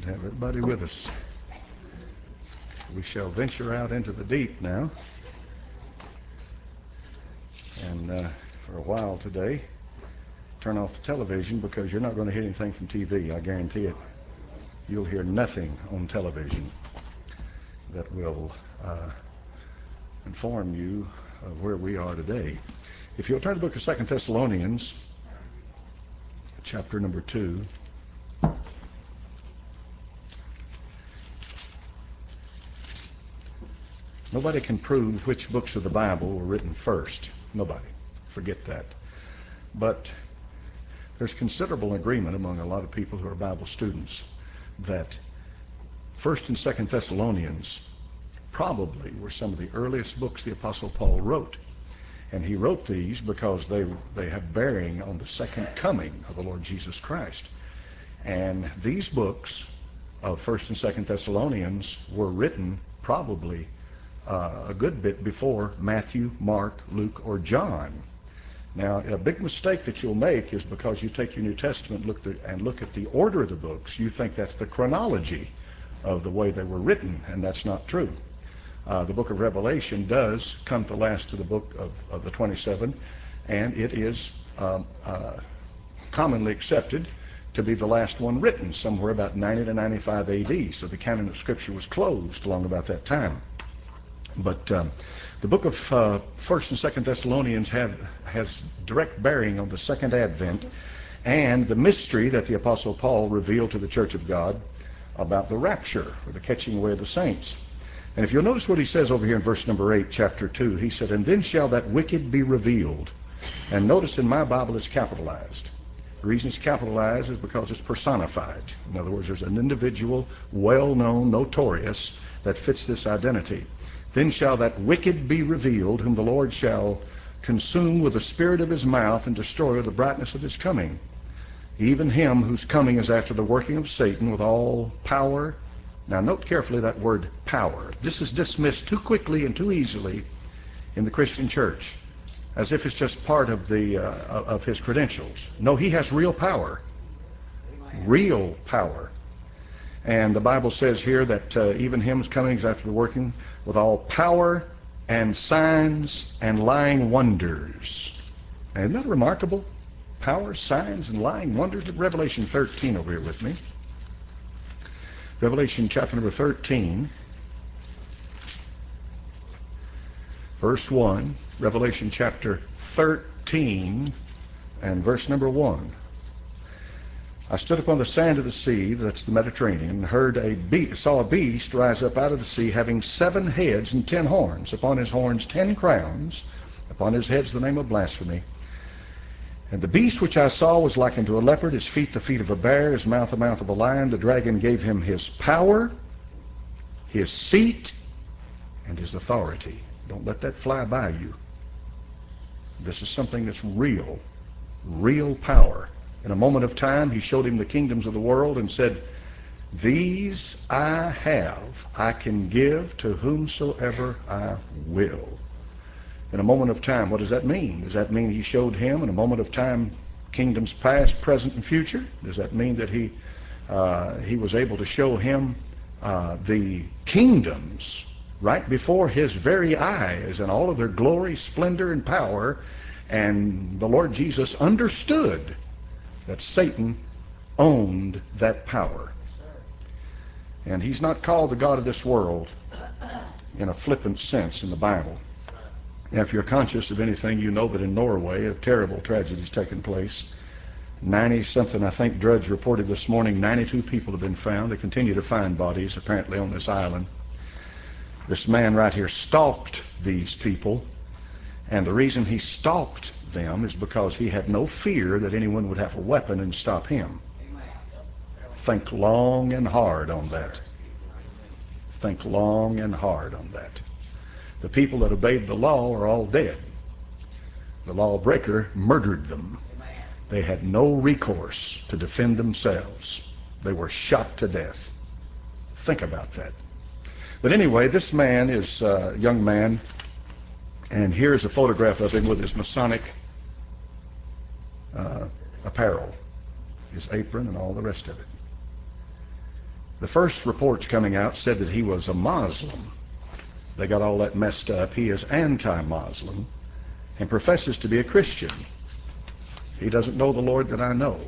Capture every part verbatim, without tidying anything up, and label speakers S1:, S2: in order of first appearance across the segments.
S1: to have everybody with us. We shall venture out into the deep now. And uh, for a while today, turn off the television because you're not going to hear anything from T V. I guarantee it. You'll hear nothing on television that will uh, inform you of where we are today. If you'll turn to the book of Second Thessalonians, chapter number two. Nobody can prove which books of the Bible were written first. Nobody. Forget that. But there's considerable agreement among a lot of people who are Bible students that First and Second Thessalonians probably were some of the earliest books the Apostle Paul wrote. And he wrote these because they, they have bearing on the second coming of the Lord Jesus Christ. And these books of First and Second Thessalonians were written probably uh, a good bit before Matthew, Mark, Luke, or John. Now, a big mistake that you'll make is because you take your New Testament look the, and look at the order of the books, you think that's the chronology of the way they were written, and that's not true. Uh, the book of Revelation does come to last to the book of, of the twenty-seven, and it is um, uh, commonly accepted to be the last one written, somewhere about ninety to ninety-five A D, so the canon of Scripture was closed along about that time. But um, the book of uh, First and Second Thessalonians have, has direct bearing on the second advent and the mystery that the Apostle Paul revealed to the church of God about the rapture, or the catching away of the saints. And if you'll notice what he says over here in verse number eight, chapter two, he said, "And then shall that wicked be revealed." And notice in my Bible it's capitalized. The reason it's capitalized is because it's personified. In other words, there's an individual, well-known, notorious, that fits this identity. "Then shall that wicked be revealed, whom the Lord shall consume with the spirit of his mouth and destroy with the brightness of his coming. Even him whose coming is after the working of Satan with all power." Now note carefully that word power. This is dismissed too quickly and too easily in the Christian church, as if it's just part of the uh, of his credentials. No, he has real power. Real power. And the Bible says here that uh, even him whose coming is after the working with all power and signs and lying wonders. Now, isn't that remarkable? Power, signs, and lying wonders. Look at Revelation thirteen over here with me. Revelation chapter number thirteen, verse one. Revelation chapter thirteen and verse number one. "I stood upon the sand of the sea," that's the Mediterranean, "and heard a beast, saw a beast rise up out of the sea, having seven heads and ten horns. Upon his horns ten crowns, upon his heads the name of blasphemy. And the beast which I saw was like unto a leopard, his feet the feet of a bear, his mouth the mouth of a lion. The dragon gave him his power, his seat, and his authority." Don't let that fly by you. This is something that's real, real power. In a moment of time, he showed him the kingdoms of the world and said, "These I have, I can give to whomsoever I will." In a moment of time, what does that mean? Does that mean he showed him in a moment of time kingdoms past, present, and future? Does that mean that he uh, he was able to show him uh, the kingdoms right before his very eyes in all of their glory, splendor, and power? And the Lord Jesus understood that Satan owned that power. And he's not called the God of this world in a flippant sense in the Bible. Now, if you're conscious of anything, you know that in Norway a terrible tragedy has taken place. ninety-something, I think Drudge reported this morning, ninety-two people have been found. They continue to find bodies, apparently, on this island. This man right here stalked these people, and the reason he stalked them is because he had no fear that anyone would have a weapon and stop him. Think long and hard on that. Think long and hard on that. The people that obeyed the law are all dead. The lawbreaker murdered them. They had no recourse to defend themselves. They were shot to death. Think about that. But anyway, this man is a young man, and here's a photograph of him with his Masonic uh, apparel, his apron and all the rest of it. The first reports coming out said that he was a Muslim. They got all that messed up. He is anti-Muslim and professes to be a Christian. He doesn't know the Lord that I know.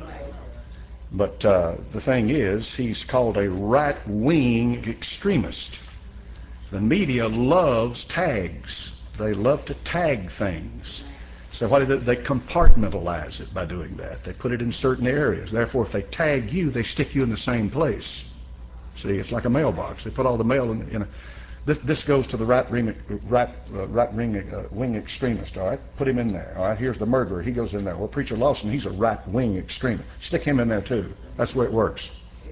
S1: But uh, the thing is, he's called a right-wing extremist. The media loves tags. They love to tag things. So what do they, they compartmentalize it by doing that. They put it in certain areas. Therefore, if they tag you, they stick you in the same place. See, it's like a mailbox. They put all the mail in, in a... This, this goes to the right-wing right, uh, right wing, uh, wing extremist, all right? Put him in there, all right? Here's the murderer. He goes in there. Well, Preacher Lawson, he's a right-wing extremist. Stick him in there, too. That's the way it works.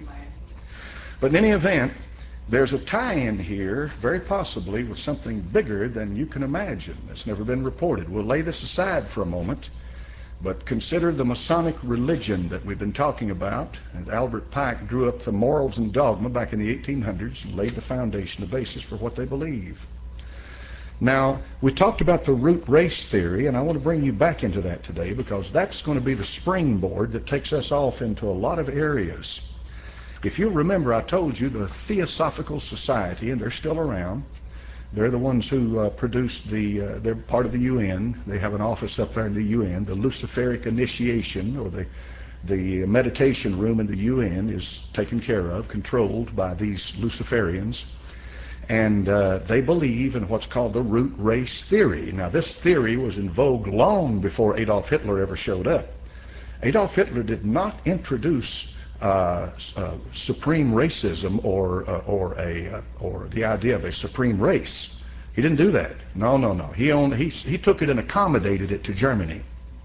S1: But in any event, there's a tie-in here, very possibly, with something bigger than you can imagine. It's never been reported. We'll lay this aside for a moment, but consider the Masonic religion that we've been talking about. And Albert Pike drew up the Morals and Dogma back in the eighteen hundreds and laid the foundation, the basis for what they believe. Now, we talked about the root race theory, and I want to bring you back into that today because that's going to be the springboard that takes us off into a lot of areas. If you remember, I told you the Theosophical Society, and they're still around. They're the ones who uh, produced the, uh, they're part of the U N. They have an office up there in the U N. The Luciferic Initiation, or the, the meditation room in the U N is taken care of, controlled by these Luciferians. And uh, they believe in what's called the root race theory. Now, this theory was in vogue long before Adolf Hitler ever showed up. Adolf Hitler did not introduce Uh, uh, supreme racism or uh, or a uh, or the idea of a supreme race. He didn't do that. No, no, no. He only he he took it and accommodated it to Germany.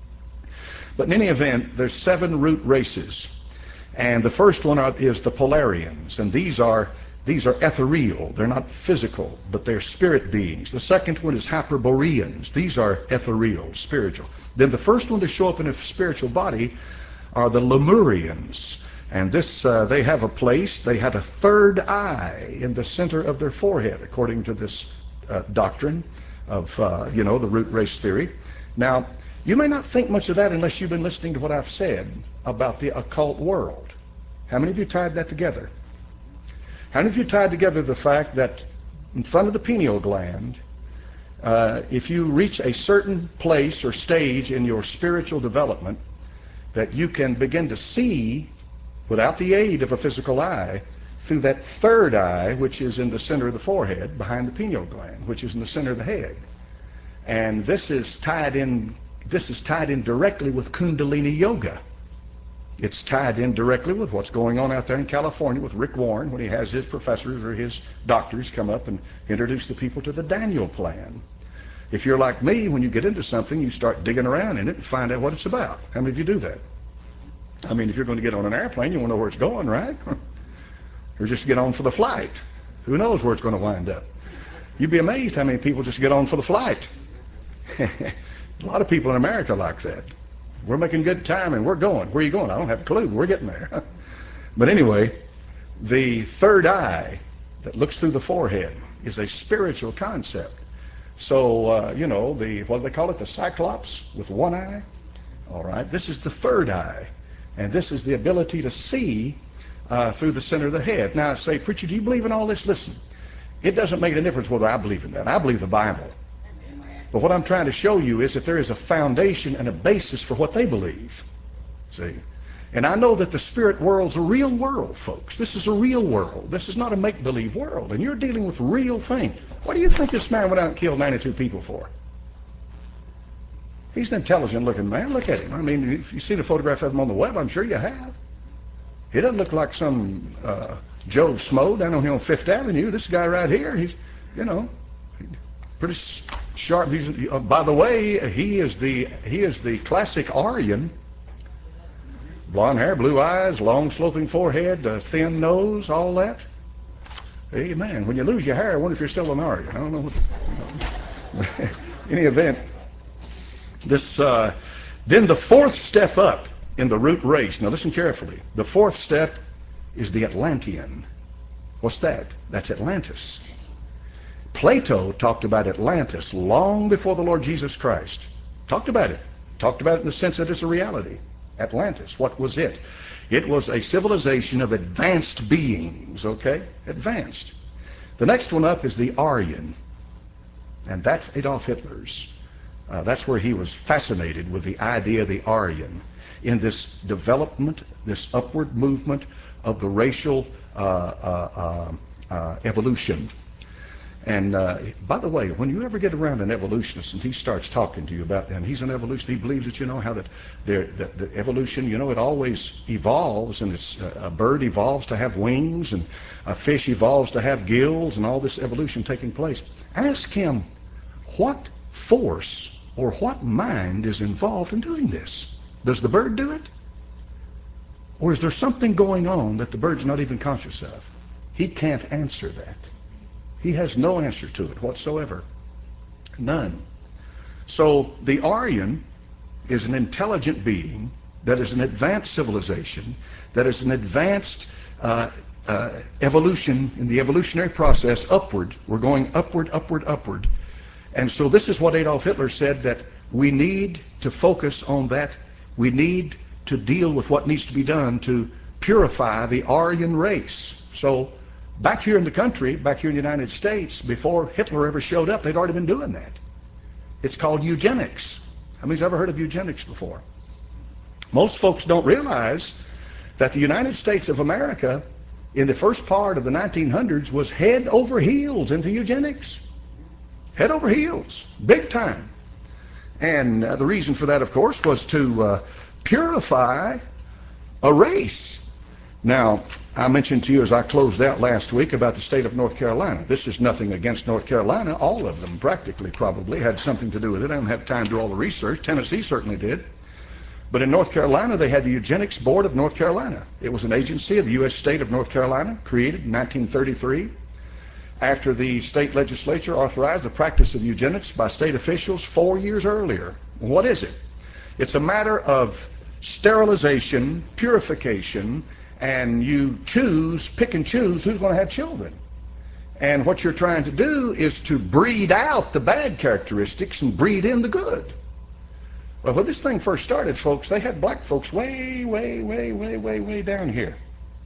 S1: But in any event, there's seven root races, and the first one are, is the Polarians, and these are these are ethereal. They're not physical, but they're spirit beings. The second one is Hyperboreans. These are ethereal, spiritual. Then the first one to show up in a spiritual body are the Lemurians. And this, uh, they have a place, they had a third eye in the center of their forehead, according to this uh, doctrine of, uh, you know, the root race theory. Now, you may not think much of that unless you've been listening to what I've said about the occult world. How many of you tied that together? How many of you tied together the fact that in front of the pineal gland, uh, if you reach a certain place or stage in your spiritual development, that you can begin to see without the aid of a physical eye, through that third eye, which is in the center of the forehead, behind the pineal gland, which is in the center of the head. And this is tied in, this is tied in directly with Kundalini Yoga. It's tied in directly with what's going on out there in California with Rick Warren, when he has his professors or his doctors come up and introduce the people to the Daniel Plan. If you're like me, when you get into something, you start digging around in it and find out what it's about. How many of you do that? I mean, if you're going to get on an airplane, you want to know where it's going, right? Or just get on for the flight. Who knows where it's going to wind up? You'd be amazed how many people just get on for the flight. A lot of people in America like that. We're making good time and we're going. Where are you going? I don't have a clue. We're getting there. But anyway, the third eye that looks through the forehead is a spiritual concept. So, uh, you know, the, what do they call it? The Cyclops with one eye? All right, this is the third eye. And this is the ability to see uh, through the center of the head. Now I say, preacher, do you believe in all this? Listen, it doesn't make a difference whether I believe in that. I believe the Bible. But what I'm trying to show you is that there is a foundation and a basis for what they believe. See? And I know that the spirit world's a real world, folks. This is a real world. This is not a make-believe world. And you're dealing with real things. What do you think this man went out and killed ninety-two people for? He's an intelligent-looking man. Look at him. I mean, if you've seen a photograph of him on the web, I'm sure you have. He doesn't look like some uh, Joe Smo down on here on Fifth Avenue. This guy right here, he's, you know, pretty sharp. He's, uh, by the way, he is the he is the classic Aryan. Blonde hair, blue eyes, long sloping forehead, uh, thin nose, all that. Hey, man, when you lose your hair, I wonder if you're still an Aryan. I don't know. What, you know. In any event. This, uh, then the fourth step up in the root race. Now listen carefully. The fourth step is the Atlantean. What's that? That's Atlantis. Plato talked about Atlantis long before the Lord Jesus Christ. Talked about it. Talked about it in the sense that it's a reality. Atlantis. What was it? It was a civilization of advanced beings, okay? Advanced. The next one up is the Aryan, and that's Adolf Hitler's. Uh, that's where he was fascinated with the idea of the Aryan in this development, this upward movement of the racial uh, uh, uh, uh, evolution. And uh, by the way, when you ever get around an evolutionist and he starts talking to you about, and he's an evolutionist, he believes that, you know, how that the, the evolution, you know, it always evolves, and it's, uh, a bird evolves to have wings, and a fish evolves to have gills, and all this evolution taking place. Ask him what force or what mind is involved in doing this. Does the bird do it? Or is there something going on that the bird's not even conscious of? He can't answer that. He has no answer to it whatsoever. None. So the Aryan is an intelligent being that is an advanced civilization, that is an advanced uh, uh, evolution in the evolutionary process upward. We're going upward, upward, upward. And so this is what Adolf Hitler said, that we need to focus on that. We need to deal with what needs to be done to purify the Aryan race. So back here in the country, back here in the United States, before Hitler ever showed up, they'd already been doing that. It's called eugenics. How many's ever heard of eugenics before? Most folks don't realize that the United States of America in the first part of the nineteen hundreds was head over heels into eugenics. Head over heels, big time. And uh, the reason for that, of course, was to uh, purify a race. Now, I mentioned to you as I closed out last week about the state of North Carolina. This is nothing against North Carolina. All of them practically probably had something to do with it. I don't have time to do all the research. Tennessee certainly did. But in North Carolina, they had the Eugenics Board of North Carolina. It was an agency of the U S state of North Carolina, created in nineteen thirty-three. After the state legislature authorized the practice of eugenics by state officials four years earlier. What is it? It's a matter of sterilization, purification, and you choose, pick and choose who's going to have children. And what you're trying to do is to breed out the bad characteristics and breed in the good. Well, when this thing first started, folks, they had black folks way, way, way, way, way, way down here.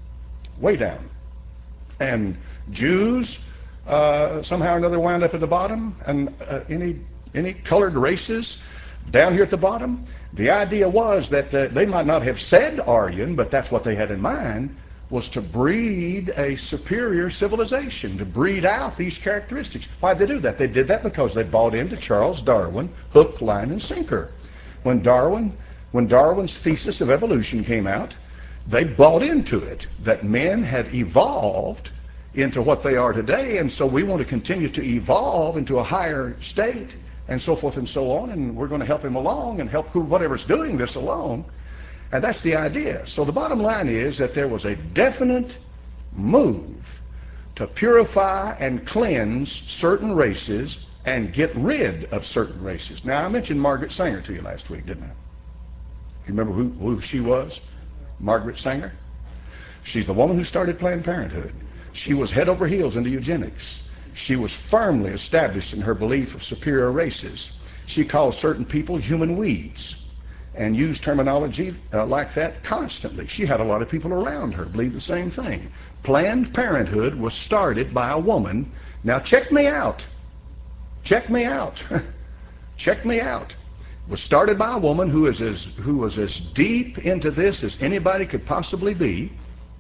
S1: Way down. And Jews, uh, somehow or another, wound up at the bottom, and uh, any, any colored races down here at the bottom. The idea was that uh, they might not have said Aryan, but that's what they had in mind, was to breed a superior civilization, to breed out these characteristics. Why'd they do that? They did that because they bought into Charles Darwin, hook, line, and sinker. When Darwin, when Darwin's thesis of evolution came out, they bought into it, that men had evolved into what they are today, and so we want to continue to evolve into a higher state, and so forth and so on, and we're going to help him along and help who, whatever's doing this along. And that's the idea. So the bottom line is that there was a definite move to purify and cleanse certain races and get rid of certain races. Now, I mentioned Margaret Sanger to you last week, didn't I? You remember who, who she was? Margaret Sanger? She's the woman who started Planned Parenthood. She was head over heels into eugenics. She was firmly established in her belief of superior races. She called certain people human weeds and used terminology uh, like that constantly. She had a lot of people around her believe the same thing. Planned Parenthood was started by a woman. Now check me out. Check me out. Check me out. It was started by a woman who is as who was as deep into this as anybody could possibly be.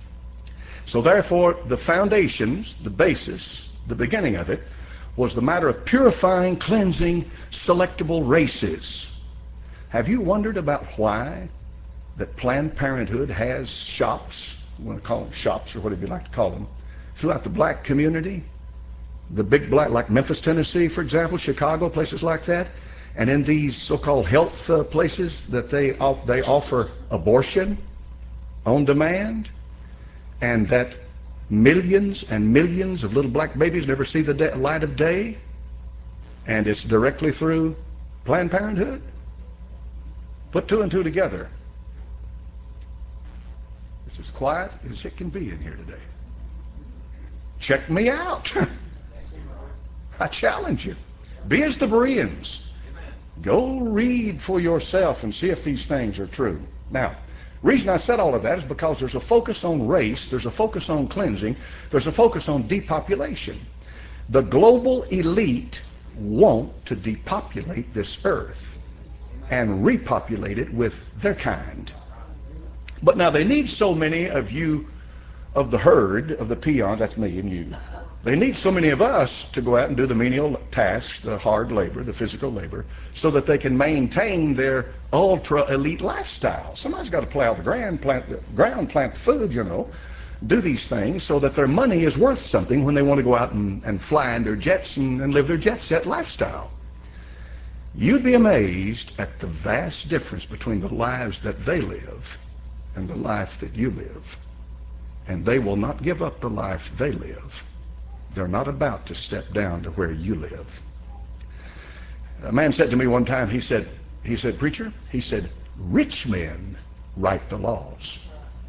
S1: So therefore, the foundations, the basis, the beginning of it, was the matter of purifying, cleansing selectable races. Have you wondered about why that Planned Parenthood has shops, you want to call them shops or whatever you like to call them, throughout the black community? The big black, like Memphis, Tennessee, for example, Chicago, places like that. And in these so-called health uh, places that they, off, they offer abortion on demand, and that millions and millions of little black babies never see the de- light of day, and it's directly through Planned Parenthood? Put two and two together. It's as quiet as it can be in here today. Check me out. I challenge you. Be as the Bereans. Go read for yourself and see if these things are true. Now, reason I said all of that is because there's a focus on race, there's a focus on cleansing, there's a focus on depopulation. The global elite want to depopulate this earth and repopulate it with their kind. But now they need so many of you, of the herd, of the peons, that's me and you. They need so many of us to go out and do the menial tasks, the hard labor, the physical labor, so that they can maintain their ultra-elite lifestyle. Somebody's got to plow the ground, plant the ground, plant the food, you know, do these things so that their money is worth something when they want to go out and, and fly in their jets and, and live their jet set lifestyle. You'd be amazed at the vast difference between the lives that they live and the life that you live. And they will not give up the life they live. They're not about to step down to where you live. A man said to me one time, he said, he said, preacher, he said, rich men write the laws.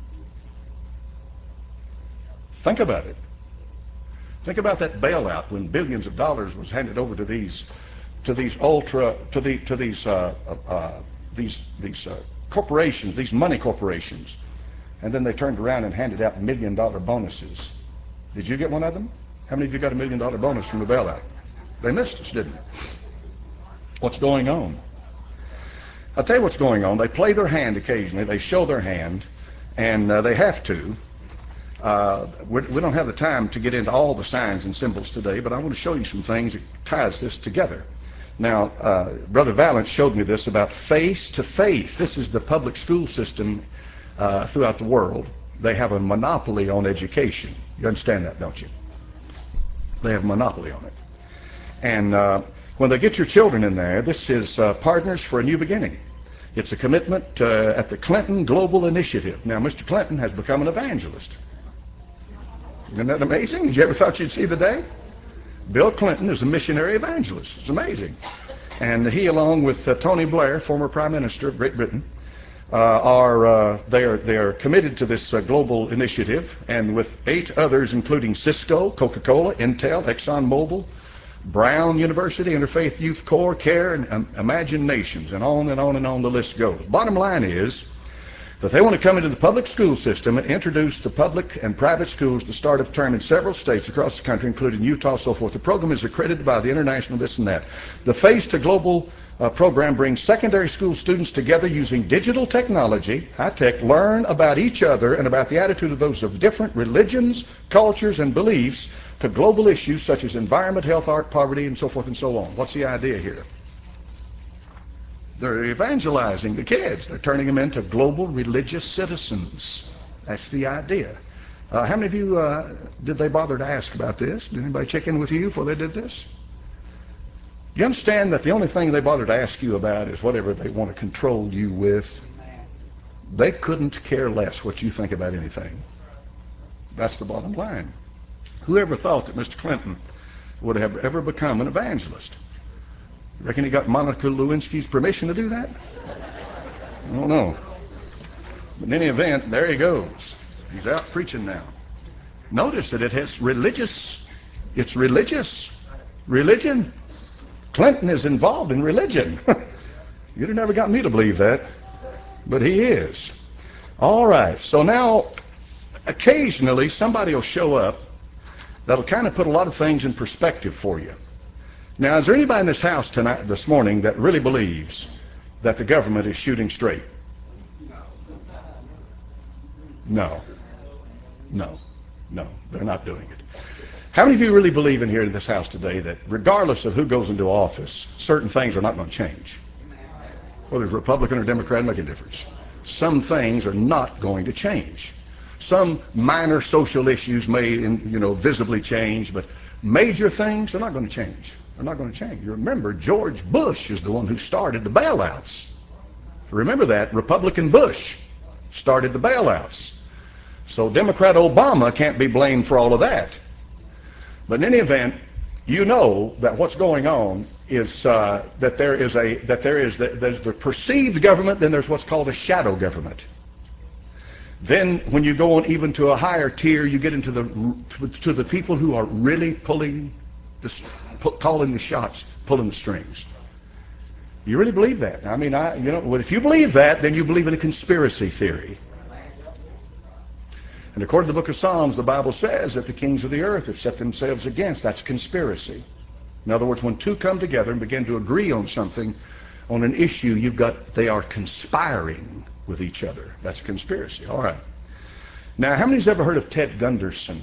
S1: Think about it. Think about that bailout when billions of dollars was handed over to these, to these ultra, to the, to these, uh, uh, these, these uh, corporations, these money corporations, and then they turned around and handed out million dollar bonuses. Did you get one of them? How many of you got a million dollar bonus from the bailout? They missed us, didn't they? What's going on? I'll tell you what's going on. They play their hand occasionally. They show their hand, and uh, they have to. Uh, we, we don't have the time to get into all the signs and symbols today, but I want to show you some things that ties this together. Now, uh, Brother Valance showed me this about face to faith. This is the public school system uh, throughout the world. They have a monopoly on education. You understand that, don't you? They have a monopoly on it. And uh, when they get your children in there, this is uh, Partners for a New Beginning. It's a commitment uh, at the Clinton Global Initiative. Now, Mister Clinton has become an evangelist. Isn't that amazing? Did you ever thought you'd see the day? Bill Clinton is a missionary evangelist. It's amazing. And he, along with uh, Tony Blair, former Prime Minister of Great Britain, uh, are uh, they are they are committed to this uh, global initiative, and with eight others, including Cisco, Coca-Cola, Intel, ExxonMobil, Brown University, Interfaith Youth Corps, CARE, and um, Imagine Nations, and on and on and on the list goes. Bottom line is that they want to come into the public school system and introduce the public and private schools to start of term in several states across the country, including Utah, so forth. The program is accredited by the International this and that. The Face to Global uh, program brings secondary school students together using digital technology, high-tech, learn about each other and about the attitude of those of different religions, cultures, and beliefs to global issues such as environment, health, art, poverty, and so forth and so on. What's the idea here? They're evangelizing the kids. They're turning them into global religious citizens. That's the idea. Uh, how many of you, uh, did they bother to ask about this? Did anybody check in with you before they did this? You understand that the only thing they bother to ask you about is whatever they want to control you with? They couldn't care less what you think about anything. That's the bottom line. Whoever thought that Mister Clinton would have ever become an evangelist? Reckon he got Monica Lewinsky's permission to do that? I don't know. But in any event, there he goes. He's out preaching now. Notice that it has religious, it's religious. Religion. Clinton is involved in religion. You'd have never got me to believe that, but he is. All right, so now occasionally somebody will show up that'll kind of put a lot of things in perspective for you. Now, is there anybody in this house tonight, this morning, that really believes that the government is shooting straight? No. No. No, they're not doing it. How many of you really believe in here in this house today that regardless of who goes into office, certain things are not going to change? Whether it's Republican or Democrat, make a difference. Some things are not going to change. Some minor social issues may, you know, visibly change, but major things are not going to change. They're not going to change. You remember, George Bush is the one who started the bailouts. Remember that. Republican Bush started the bailouts. So Democrat Obama can't be blamed for all of that. But in any event, you know that what's going on is uh, that there is a that there is the, there's the perceived government, then there's what's called a shadow government. Then when you go on even to a higher tier, you get into the to the people who are really pulling the, calling the shots, pulling the strings. You really believe that? I mean, I, you know, well, if you believe that, then you believe in a conspiracy theory. And according to the book of Psalms, the Bible says that the kings of the earth have set themselves against. That's conspiracy. In other words, when two come together and begin to agree on something, on an issue, you've got, they are conspiring with each other. That's a conspiracy. All right. Now, how many's ever heard of Ted Gunderson?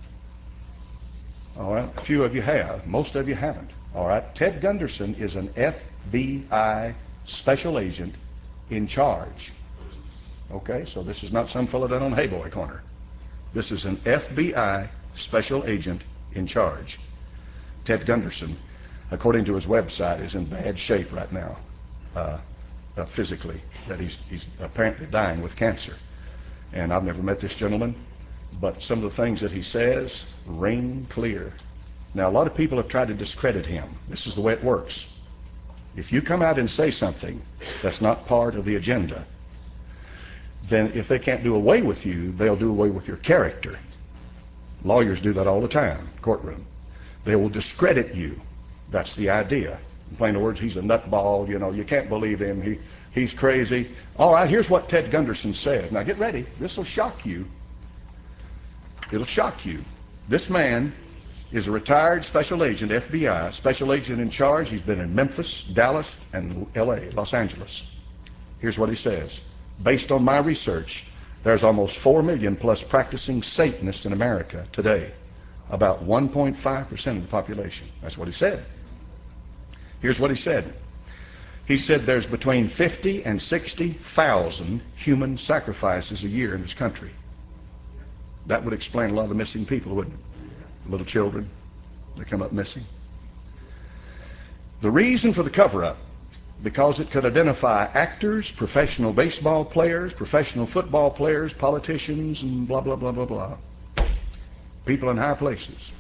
S1: All right. A few of you have. Most of you haven't. All right. Ted Gunderson is an F B I special agent in charge. Okay, so this is not some fellow down on Hayboy Corner. This is an F B I special agent in charge. Ted Gunderson, according to his website, is in bad shape right now, uh, uh, physically, that he's, he's apparently dying with cancer. And I've never met this gentleman, but some of the things that he says ring clear. Now, a lot of people have tried to discredit him. This is the way it works. If you come out and say something that's not part of the agenda, then if they can't do away with you, they'll do away with your character. Lawyers do that all the time, courtroom. They will discredit you. That's the idea. In plain words, he's a nutball, you know, you can't believe him, he, he's crazy. All right, here's what Ted Gunderson said. Now get ready, this will shock you. It'll shock you. This man is a retired special agent, F B I, special agent in charge. He's been in Memphis, Dallas, and L A, Los Angeles. Here's what he says. Based on my research, there's almost four million plus practicing Satanists in America today. About one point five percent of the population. That's what he said. Here's what he said. He said there's between fifty and sixty thousand human sacrifices a year in this country. That would explain a lot of the missing people, wouldn't it? Little children, they come up missing. The reason for the cover-up, because it could identify actors, professional baseball players, professional football players, politicians, and blah, blah, blah, blah, blah. People in high places.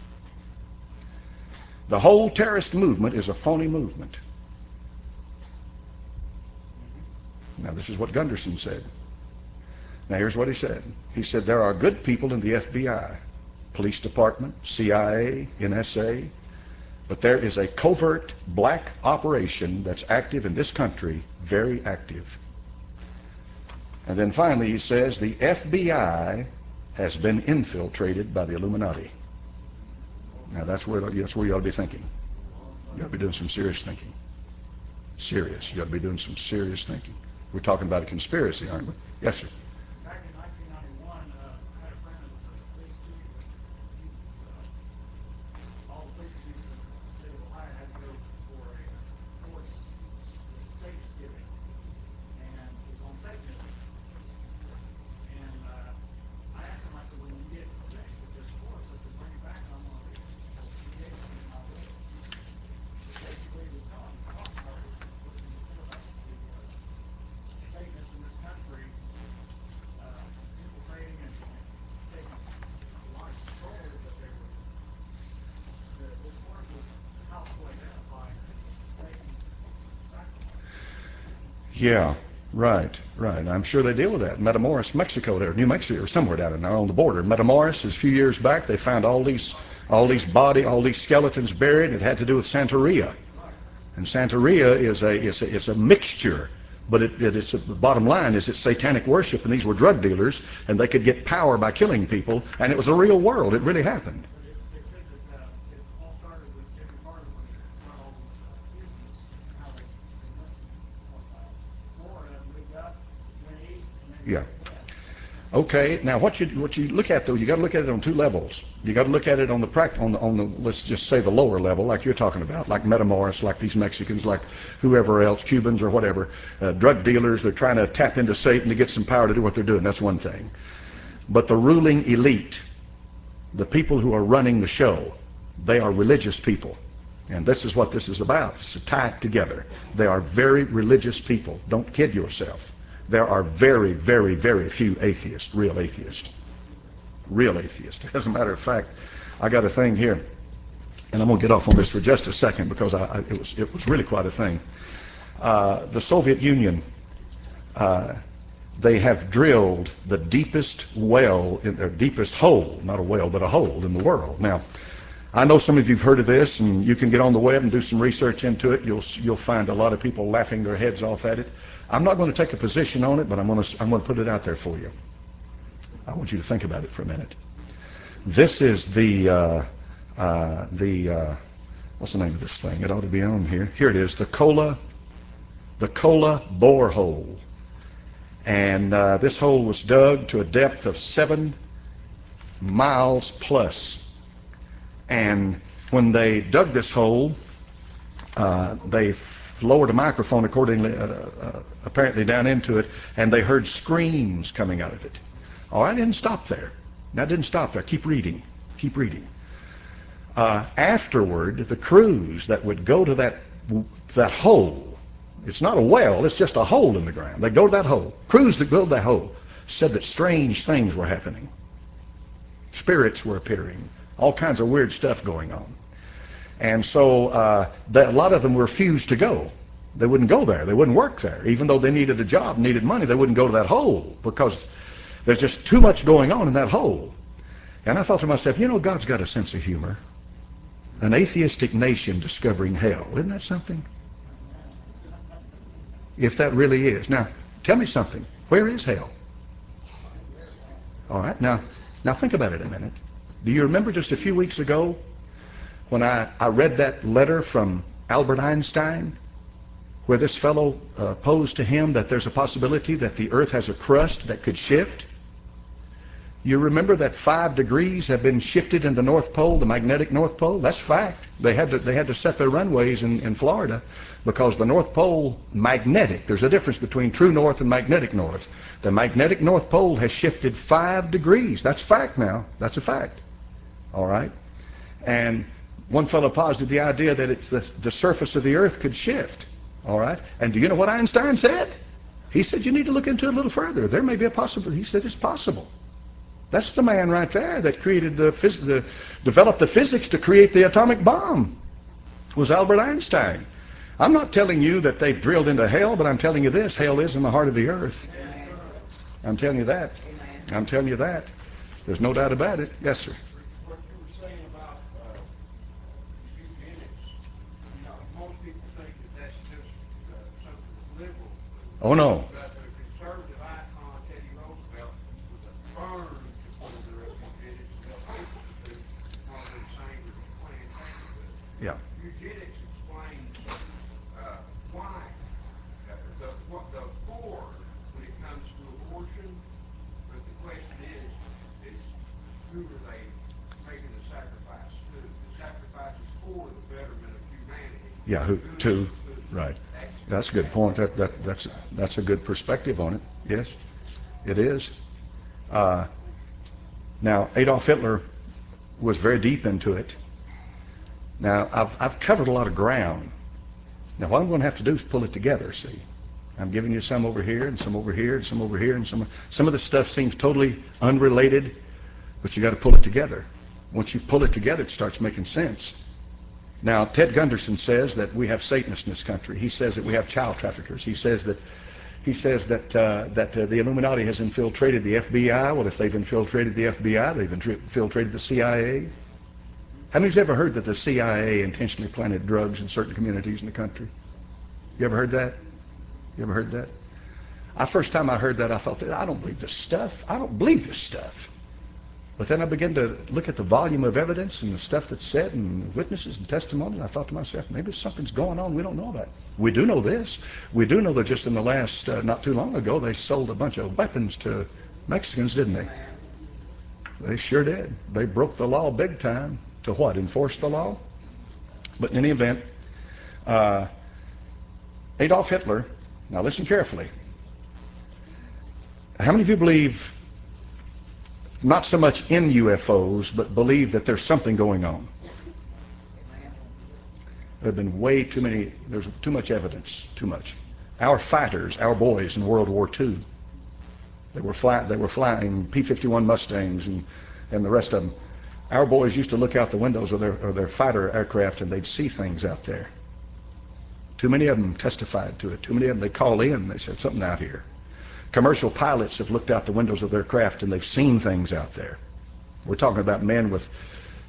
S1: The whole terrorist movement is a phony movement. Now, this is what Gunderson said. Now, here's what he said. He said, there are good people in the F B I, police department, C I A, N S A, but there is a covert black operation that's active in this country, very active. And then finally he says the F B I has been infiltrated by the Illuminati. Now that's where, that's where you ought to be thinking. You ought to be doing some serious thinking. Serious. You ought to be doing some serious thinking. We're talking about a conspiracy, aren't we? Yes, sir.
S2: Back in nineteen ninety-one, uh, I had a friend that was a police chief. Uh, all the police chiefs in the state of Ohio had to go for a course with Satan's giving, and it was on Satanism. And uh, I asked him, I said, when you get finished with this course, I said, bring it back and I'm going to read it. He gave it to me and I read it. Basically, he was telling me, talking about what he said about the uh, Satanists in this country uh, infiltrating and taking a lot of control, that they were, that this course was how to identify Satan's sacrifice.
S1: Yeah, right, right. I'm sure they deal with that. Matamoros, Mexico, there, New Mexico, or somewhere down there on the border. Matamoros, a few years back, they found all these, all these body, all these skeletons buried. It had to do with Santeria, and Santeria is a, is a, is a mixture. But it, it, it's, the bottom line is it's satanic worship, and these were drug dealers, and they could get power by killing people, and it was a real world. It really happened.
S2: But it, they said that uh, it all started with Jimmy Carter when he got all these uh, Cubans, and how they, they went from uh, Florida, moved up, went east, and then
S1: Yeah.
S2: went west.
S1: Okay, now what you what you look at though, you got to look at it on two levels. You got to look at it on the pract on the on the let's just say the lower level, like you're talking about, like Matamoros, like these Mexicans, like whoever else, Cubans or whatever, uh, drug dealers. They're trying to tap into Satan to get some power to do what they're doing. That's one thing. But the ruling elite, the people who are running the show, they are religious people, and this is what this is about. It's to tie it together. They are very religious people. Don't kid yourself. There are very, very, very few atheists, real atheists, real atheists. As a matter of fact, I got a thing here, and I'm going to get off on this for just a second because I, I, it was it was really quite a thing. Uh, the Soviet Union, uh, they have drilled the deepest well, in their deepest hole, not a well, but a hole in the world. Now, I know some of you've heard of this, and you can get on the web and do some research into it. You'll you'll find a lot of people laughing their heads off at it. I'm not going to take a position on it, but I'm going to I'm going to put it out there for you. I want you to think about it for a minute. This is the uh, uh, the uh, what's the name of this thing? It ought to be on here. Here it is, the Kola the Kola borehole, and uh, this hole was dug to a depth of seven miles plus. And when they dug this hole, uh, they lowered a microphone accordingly, uh, uh, apparently down into it, and they heard screams coming out of it. Oh, I didn't stop there. That didn't stop there. Keep reading. Keep reading. Uh, afterward, the crews that would go to that that hole, it's not a well, it's just a hole in the ground. They go to that hole. Crews that go to that hole said that strange things were happening. Spirits were appearing. All kinds of weird stuff going on. And so uh, that, a lot of them refused to go. They wouldn't go there. They wouldn't work there. Even though they needed a job, needed money, they wouldn't go to that hole because there's just too much going on in that hole. And I thought to myself, you know, God's got a sense of humor. An atheistic nation discovering hell. Isn't that something? If that really is. Now, tell me something. Where is hell? All right. Now, now think about it a minute. Do you remember just a few weeks ago when I, I read that letter from Albert Einstein where this fellow uh, posed to him that there's a possibility that the earth has a crust that could shift? You remember that five degrees have been shifted in the North Pole, the magnetic North Pole? That's fact. They had to, they had to set their runways in, in Florida because the North Pole, magnetic, there's a difference between true north and magnetic north. The magnetic North Pole has shifted five degrees. That's fact now. That's a fact. All right? And one fellow posited the idea that it's the, the surface of the earth could shift. All right? And do you know what Einstein said? He said, you need to look into it a little further. There may be a possibility. He said, it's possible. That's the man right there that created the, phys the developed the physics to create the atomic bomb. Was Albert Einstein. I'm not telling you that they drilled into hell, but I'm telling you this: hell is in the heart of the earth. I'm telling you that. I'm telling you that. There's no doubt about it. Yes, sir.
S2: What you were saying about uh, eugenics, you know, most people think that that's just uh, something liberal.
S1: Oh no.
S2: But the conservative icon, Teddy Roosevelt, was a firm supporter of eugenics and helped people to do one of the same as Planned Parenthood.
S1: Yeah.
S2: Eugenics explains uh, why uh, the what the for when it comes to abortion, but the question is, is who are they making the sacrifice to? The sacrifice is for the betterment of humanity.
S1: Yeah. Who? Two. Right. That's a good point. That that that's that's a good perspective on it. Yes, it is. Uh, now Adolf Hitler was very deep into it. Now I've I've covered a lot of ground. Now what I'm going to have to do is pull it together. See, I'm giving you some over here and some over here and some over here and some some of the stuff seems totally unrelated, but you got to pull it together. Once you pull it together, it starts making sense. Now, Ted Gunderson says that we have Satanists in this country. He says that we have child traffickers. He says that he says that uh, that uh, the Illuminati has infiltrated the F B I. Well, if they've infiltrated the F B I, they've infiltrated the C I A. How many's ever heard that the C I A intentionally planted drugs in certain communities in the country? You ever heard that? You ever heard that? I first time I heard that, I thought, I don't believe this stuff. I don't believe this stuff. But then I began to look at the volume of evidence and the stuff that's said and witnesses and testimony, and I thought to myself, maybe something's going on we don't know about. We do know this. We do know that just in the last, uh, not too long ago, they sold a bunch of weapons to Mexicans, didn't they? They sure did. They broke the law big time. To what? Enforce the law? But in any event, uh, Adolf Hitler, now listen carefully. How many of you believe not so much in U F Os, but believe that there's something going on? There have been way too many, there's too much evidence, too much. Our fighters, our boys in World War Two, they were, fly, they were flying P fifty-one Mustangs and, and the rest of them. Our boys used to look out the windows of their, of their fighter aircraft and they'd see things out there. Too many of them testified to it. Too many of them, they call in and they said, something out here. Commercial pilots have looked out the windows of their craft and they've seen things out there. We're talking about men with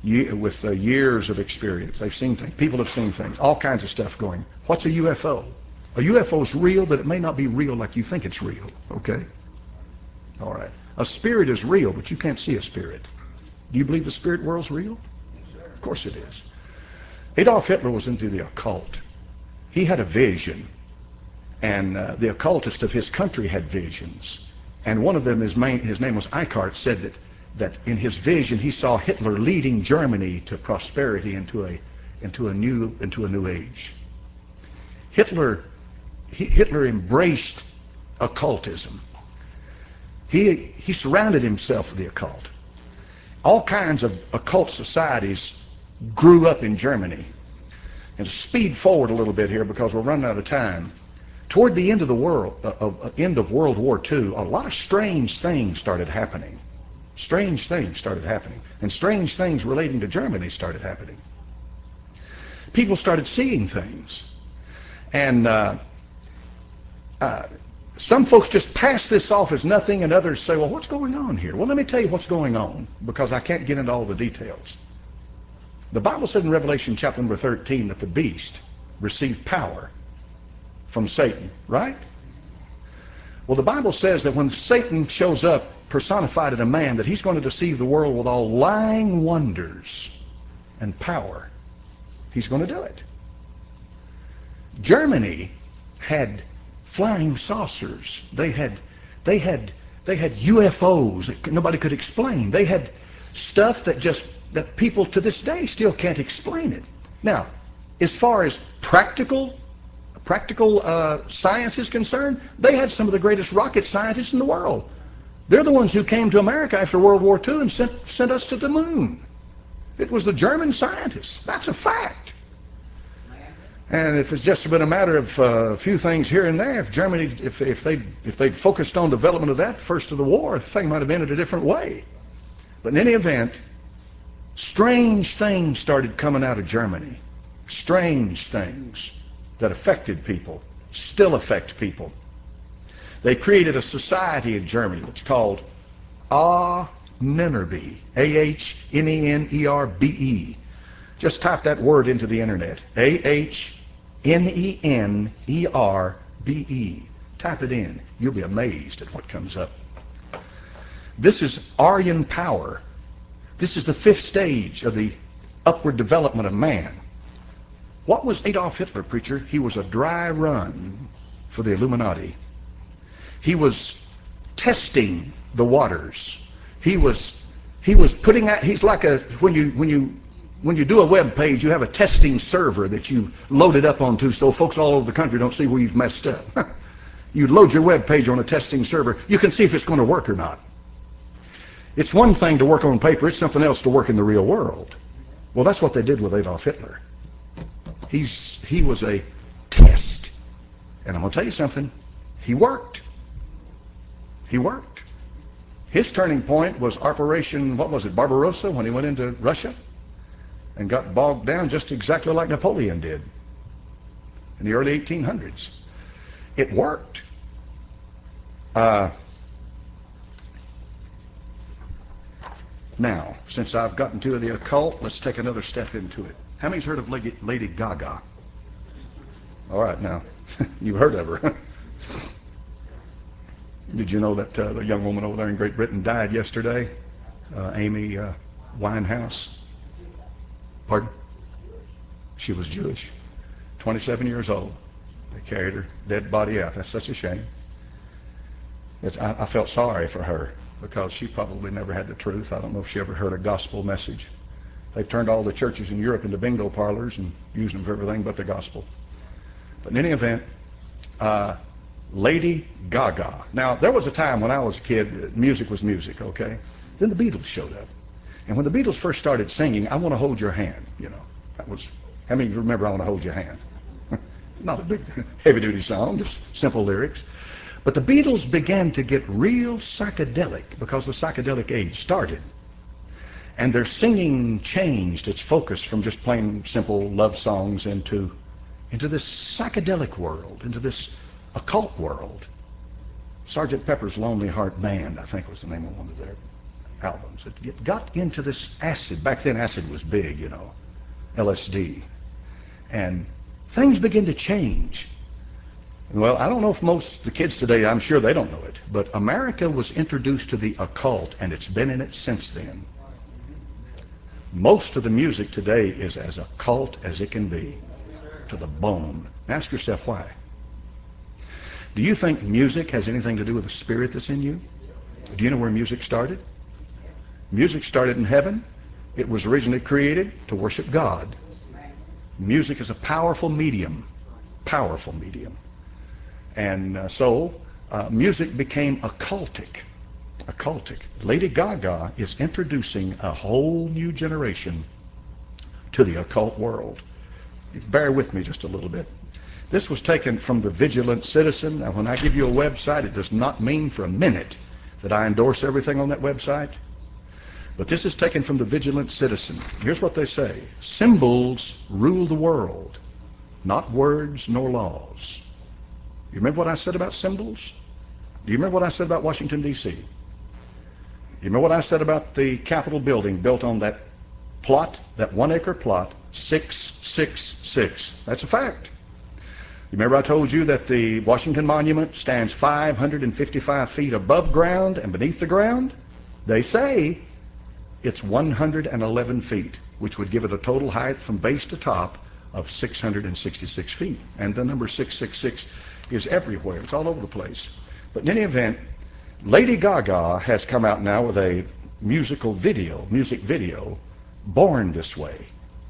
S1: ye- with uh, years of experience. They've seen things. People have seen things. All kinds of stuff going. What's a U F O? A U F O is real, but it may not be real like you think it's real. Okay? All right. A spirit is real, but you can't see a spirit. Do you believe the spirit world's real? Of course it is. Adolf Hitler was into the occult. He had a vision, and uh, the occultist of his country had visions. And one of them, his, main, his name was Eichart, said that, that in his vision he saw Hitler leading Germany to prosperity into a, into a, new, into a new age. Hitler, he, Hitler embraced occultism. He, he surrounded himself with the occult. All kinds of occult societies grew up in Germany. And to speed forward a little bit here because we're running out of time, toward the end of the world, uh, uh, end of World War Two, a lot of strange things started happening. Strange things started happening. And strange things relating to Germany started happening. People started seeing things. And uh, uh, some folks just pass this off as nothing, and others say, well, what's going on here? Well, let me tell you what's going on, because I can't get into all the details. The Bible said in Revelation chapter number thirteen that the beast received power from Satan, right? Well, the Bible says that when Satan shows up personified in a man, that he's going to deceive the world with all lying wonders and power. He's going to do it. Germany had flying saucers. They had, they had, they had U F Os that nobody could explain. They had stuff that just that people to this day still can't explain it. Now, as far as practical, practical uh, science is concerned, they had some of the greatest rocket scientists in the world. They're the ones who came to America after World War Two and sent sent us to the moon. It was the German scientists. That's a fact. And if it's just been a matter of uh, a few things here and there, if Germany, if, if they if they'd focused on development of that first of the war, the thing might have ended a different way. But in any event, strange things started coming out of Germany. Strange things that affected people, still affect people. They created a society in Germany. It's called Ahnenerbe, A H N E N E R B E. Just type that word into the internet, A H N E N E R B E. Type it in. You'll be amazed at what comes up. This is Aryan power. This is the fifth stage of the upward development of man. What was Adolf Hitler, preacher? He was a dry run for the Illuminati. He was testing the waters. He was he was putting out, he's like a, when you when you when you do a web page, you have a testing server that you load it up onto so folks all over the country don't see where you've messed up. You load your web page on a testing server, you can see if it's going to work or not. It's one thing to work on paper, it's something else to work in the real world. Well, that's what they did with Adolf Hitler. He's, he was a test. And I'm going to tell you something, he worked. He worked. His turning point was Operation, what was it, Barbarossa, when he went into Russia and got bogged down just exactly like Napoleon did in the early eighteen hundreds. It worked. Uh, now, since I've gotten to the occult, let's take another step into it. How many's heard of Lady, Lady Gaga? All right, now, you've heard of her. Did you know that uh, the young woman over there in Great Britain died yesterday? Uh, Amy uh, Winehouse. Pardon? She was Jewish. twenty-seven years old. They carried her dead body out. That's such a shame. It's, I, I felt sorry for her because she probably never had the truth. I don't know if she ever heard a gospel message. They've turned all the churches in Europe into bingo parlors and used them for everything but the gospel. But in any event, uh, Lady Gaga. Now, there was a time when I was a kid, music was music, okay? Then the Beatles showed up. And when the Beatles first started singing, I Want to Hold Your Hand, you know. That was, how many of you remember I Want to Hold Your Hand? Not a big heavy-duty song, just simple lyrics. But the Beatles began to get real psychedelic because the psychedelic age started. And their singing changed its focus from just plain simple love songs into, into this psychedelic world, into this occult world. Sergeant Pepper's Lonely Heart Band, I think was the name of one of their albums. It got into this acid. Back then, acid was big, you know, L S D. And things began to change. Well, I don't know if most of the kids today, I'm sure they don't know it, but America was introduced to the occult, and it's been in it since then. Most of the music today is as occult as it can be, to the bone. Ask yourself why. Do you think music has anything to do with the spirit that's in you? Do you know where music started? Music started in heaven. It was originally created to worship God. Music is a powerful medium, powerful medium. And uh, so uh, music became occultic, occultic. Lady Gaga is introducing a whole new generation to the occult world. Bear with me just a little bit. This was taken from the Vigilant Citizen. Now, when I give you a website, it does not mean for a minute that I endorse everything on that website. But this is taken from the Vigilant Citizen. Here's what they say. Symbols rule the world, not words nor laws. You remember what I said about symbols? Do you remember what I said about Washington, D C? You remember what I said about the Capitol building built on that plot, that one acre plot, six six six? That's a fact. You remember I told you that the Washington Monument stands five hundred fifty-five feet above ground and beneath the ground? They say it's one hundred eleven feet, which would give it a total height from base to top of six hundred sixty-six feet. And the number six six six is everywhere. It's all over the place. But in any event, Lady Gaga has come out now with a musical video, music video, Born This Way.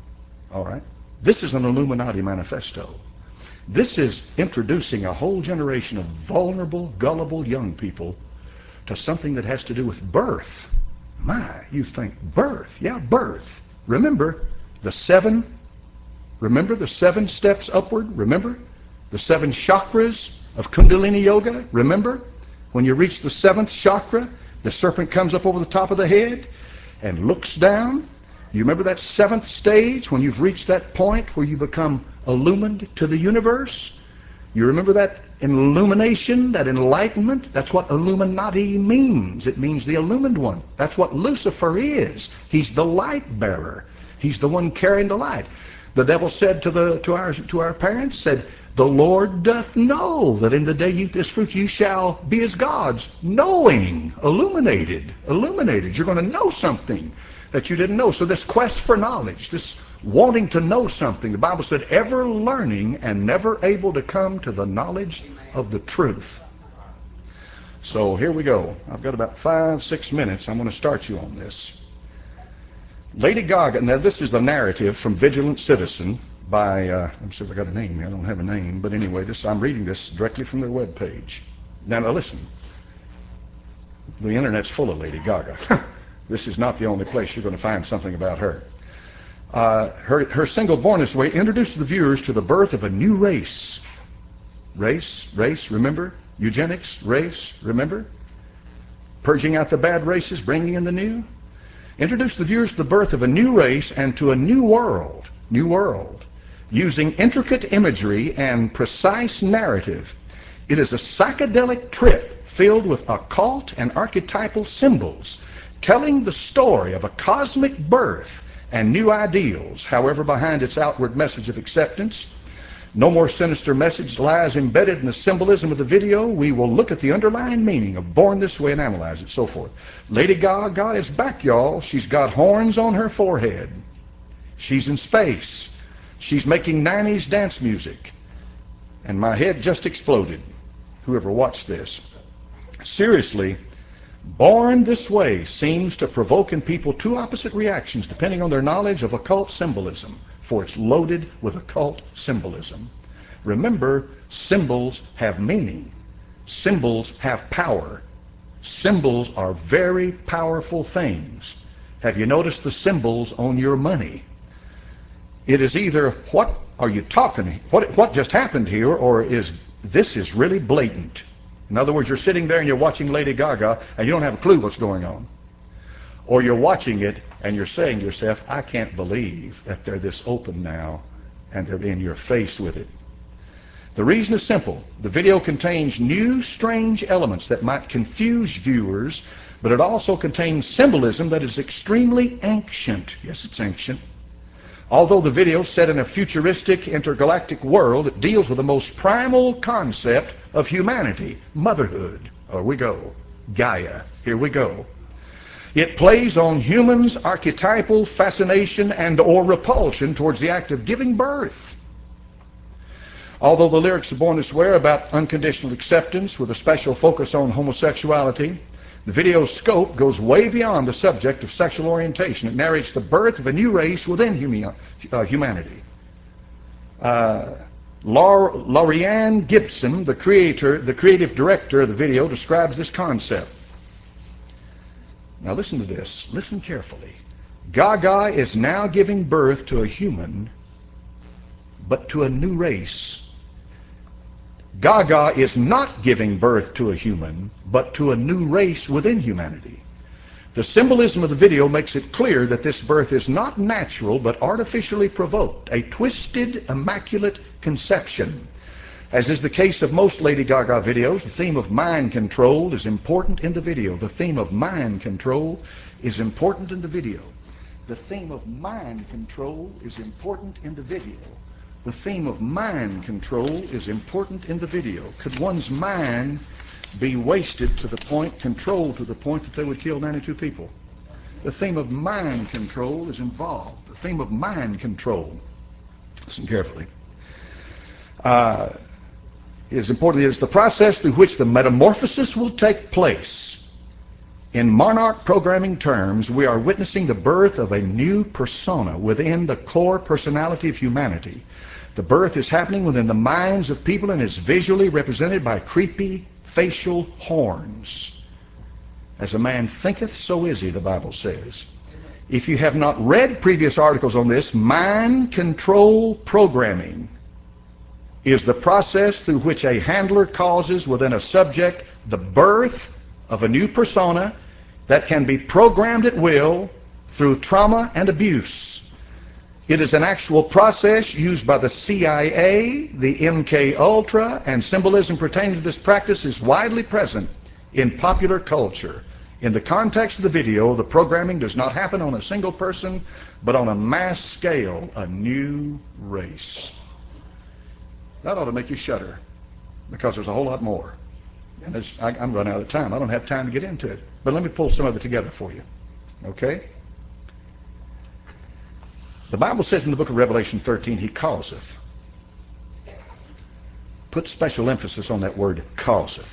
S1: All right? This is an Illuminati manifesto. This is introducing a whole generation of vulnerable, gullible young people to something that has to do with birth. My, you think birth. Yeah, birth. Remember the seven, remember the seven steps upward? Remember? The seven chakras of Kundalini Yoga? Remember? When you reach the seventh chakra, the serpent comes up over the top of the head and looks down. You remember that seventh stage when you've reached that point where you become illumined to the universe? You remember that illumination, that enlightenment? That's what Illuminati means. It means the illumined one. That's what Lucifer is. He's the light bearer. He's the one carrying the light. The devil said to the to our to our parents, said, "The Lord doth know that in the day you eat this fruit you shall be as gods," knowing, illuminated, illuminated. You're going to know something that you didn't know. So this quest for knowledge, this wanting to know something, the Bible said, ever learning and never able to come to the knowledge of the truth. So here we go. I've got about five, six minutes. I'm going to start you on this. Lady Gaga, now this is the narrative from Vigilant Citizen by, uh, let me see if I got a name here. I don't have a name, but anyway, this I'm reading this directly from their webpage. Now, now listen, the internet's full of Lady Gaga. This is not the only place you're going to find something about her. Uh, her, her single Born This Way introduced the viewers to the birth of a new race. Race, race, remember? Eugenics, race, remember? Purging out the bad races, bringing in the new. Introduced the viewers to the birth of a new race and to a new world, new world, using intricate imagery and precise narrative. It is a psychedelic trip filled with occult and archetypal symbols, telling the story of a cosmic birth and new ideals. However, behind its outward message of acceptance, no more sinister message lies embedded in the symbolism of the video. We will look at the underlying meaning of Born This Way and analyze it, so forth. Lady Gaga is back, y'all. She's got horns on her forehead. She's in space. She's making nineties dance music. And my head just exploded, whoever watched this. Seriously, Born This Way seems to provoke in people two opposite reactions depending on their knowledge of occult symbolism, for it's loaded with occult symbolism. Remember, symbols have meaning. Symbols have power. Symbols are very powerful things. Have you noticed the symbols on your money? It is either, what are you talking, what, what just happened here, or is this is really blatant. In other words, you're sitting there and you're watching Lady Gaga and you don't have a clue what's going on. Or you're watching it and you're saying to yourself, I can't believe that they're this open now and they're in your face with it. The reason is simple. The video contains new, strange elements that might confuse viewers but it also contains symbolism that is extremely ancient. Yes, it's ancient. Although the video is set in a futuristic intergalactic world, it deals with the most primal concept of humanity, motherhood. Here we go. Gaia. Here we go. It plays on humans' archetypal fascination and or repulsion towards the act of giving birth. Although the lyrics are born to swear about unconditional acceptance with a special focus on homosexuality, the video's scope goes way beyond the subject of sexual orientation. It narrates the birth of a new race within humi uh, humanity. Uh, Laurianne Gibson, the creator, the creative director of the video, describes this concept. Now listen to this. Listen carefully. Gaga is now giving birth to a human, but to a new race. Gaga is not giving birth to a human, but to a new race within humanity. The symbolism of the video makes it clear that this birth is not natural, but artificially provoked, a twisted, immaculate conception. As is the case of most Lady Gaga videos, the theme of mind control is important in the video. The theme of mind control is important in the video. The theme of mind control is important in the video. The theme of mind control is important in the video. Could one's mind be wasted to the point, controlled to the point that they would kill ninety-two people? The theme of mind control is involved. The theme of mind control, listen carefully, uh, is important. It is the process through which the metamorphosis will take place. In monarch programming terms, we are witnessing the birth of a new persona within the core personality of humanity. The birth is happening within the minds of people and is visually represented by creepy facial horns. As a man thinketh, so is he, the Bible says. If you have not read previous articles on this, mind control programming is the process through which a handler causes within a subject the birth of a new persona that can be programmed at will through trauma and abuse. It is an actual process used by the C I A, the M K Ultra, and symbolism pertaining to this practice is widely present in popular culture. In the context of the video, the programming does not happen on a single person, but on a mass scale, a new race. That ought to make you shudder, because there's a whole lot more. And this, I, I'm running out of time. I don't have time to get into it. But let me pull some of it together for you. Okay? The Bible says in the book of Revelation thirteen, he causeth. Put special emphasis on that word, causeth.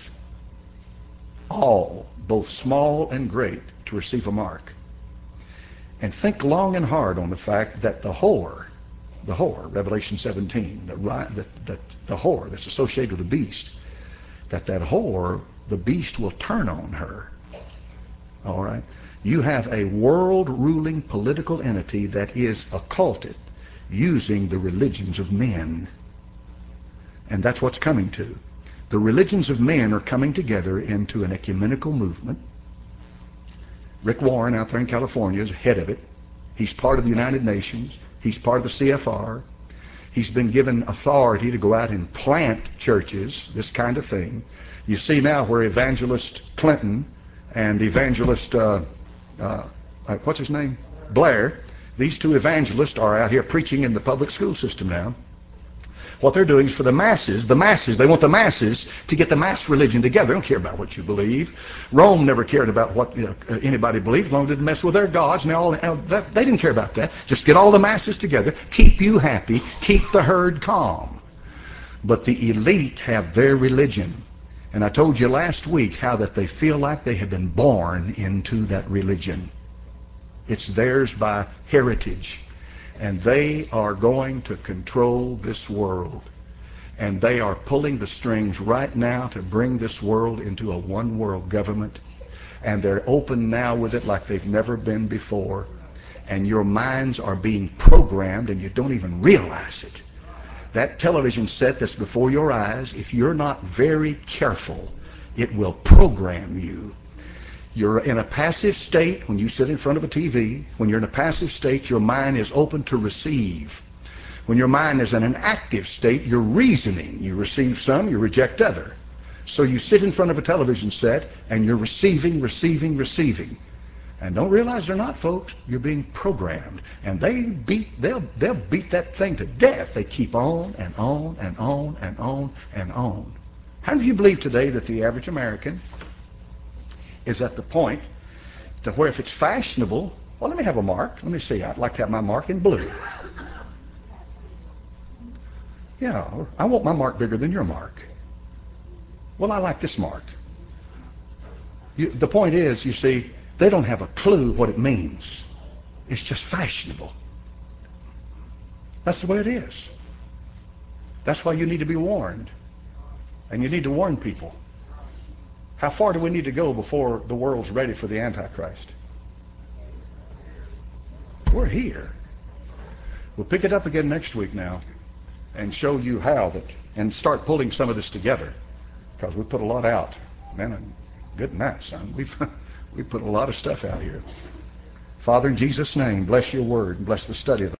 S1: All, both small and great, to receive a mark. And think long and hard on the fact that the whore, the whore, Revelation seventeen, the, the, the, the whore that's associated with the beast, that that whore, the beast will turn on her. All right? You have a world-ruling political entity that is occulted, using the religions of men. And that's what's coming to. The religions of men are coming together into an ecumenical movement. Rick Warren out there in California is head of it. He's part of the United Nations. He's part of the C F R. He's been given authority to go out and plant churches, this kind of thing. You see now where Evangelist Clinton and Evangelist, uh, uh, what's his name? Blair, these two evangelists are out here preaching in the public school system now. What they're doing is for the masses, the masses, they want the masses to get the mass religion together. They don't care about what you believe. Rome never cared about what you know, anybody believed, as long as it didn't mess with their gods. And all, that, they didn't care about that. Just get all the masses together, keep you happy, keep the herd calm. But the elite have their religion. And I told you last week how that they feel like they have been born into that religion. It's theirs by heritage. And they are going to control this world. And they are pulling the strings right now to bring this world into a one-world government. And they're open now with it like they've never been before. And your minds are being programmed and you don't even realize it. That television set that's before your eyes, if you're not very careful, it will program you. You're in a passive state when you sit in front of a T V. When you're in a passive state, your mind is open to receive. When your mind is in an active state, you're reasoning. You receive some, you reject other. So you sit in front of a television set and you're receiving, receiving, receiving. And don't realize they're not, folks. You're being programmed. And they beat, they'll, they'll beat that thing to death. They keep on and on and on and on and on. How do you believe today that the average American is at the point to where if it's fashionable, well, let me have a mark. Let me see. I'd like to have my mark in blue. Yeah, I want my mark bigger than your mark. Well, I like this mark. You, the point is, you see, they don't have a clue what it means. It's just fashionable. That's the way it is. That's why you need to be warned. And you need to warn people. How far do we need to go before the world's ready for the Antichrist? We're here. We'll pick it up again next week now and show you how that, and start pulling some of this together, because we put a lot out. Man, good night, son. We've we put a lot of stuff out here. Father, in Jesus' name, bless your word and bless the study of it.